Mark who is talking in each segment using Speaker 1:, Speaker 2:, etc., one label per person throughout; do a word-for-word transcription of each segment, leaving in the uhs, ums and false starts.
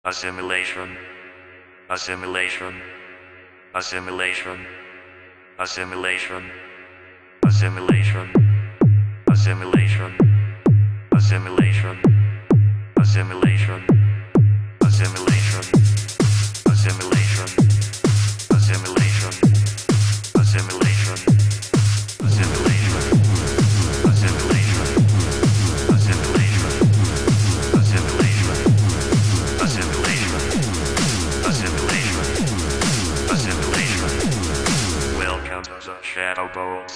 Speaker 1: assimilation, assimilation, assimilation, assimilation, assimilation, assimilation, assimilation, assimilation, assimilation, assimilation, assimilation, assimilation, assimilation, assimilation, assimilation, assimilation, assimilation, assimilation, assimilation. Welcome to the Shadow Bolt.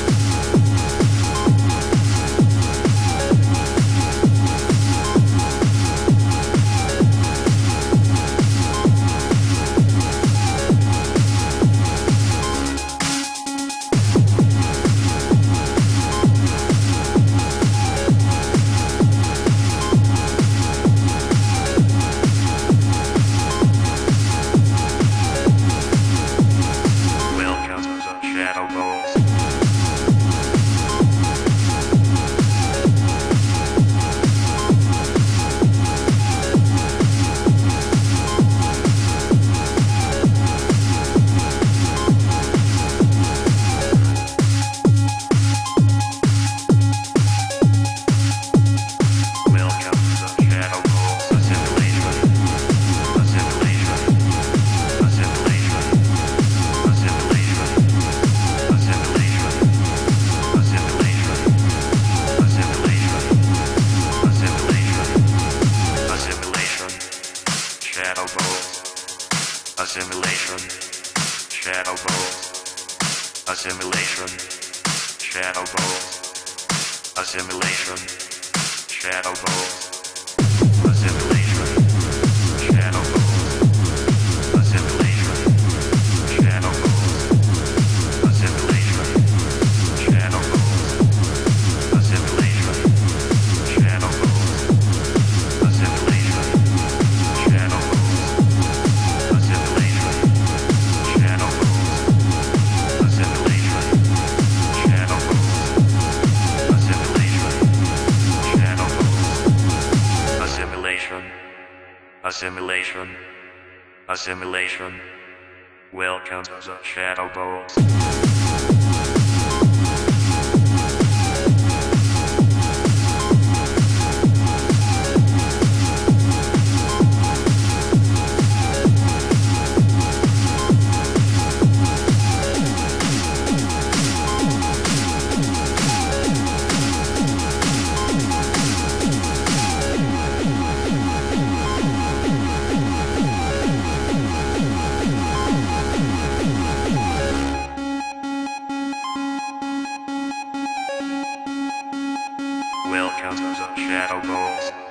Speaker 1: Shadow Bolt, assimilation, Shadow Bolt, assimilation, Shadow Bolt, assimilation, Shadow Bolt, assimilation, Shadow Bolt, assimilation, Shadow Bolt, assimilation, Shadow Bolt, assimilation, Shadow Bolt, assimilation, Shadow Bolt, assimilation, Shadow Bolt, assimilation, Shadow Bolt, assimilation, Shadow Bolt, assimilation, assimilation, assimilation. Welcome to the Shadow Bolt. Welcome to the Shadow Bolt.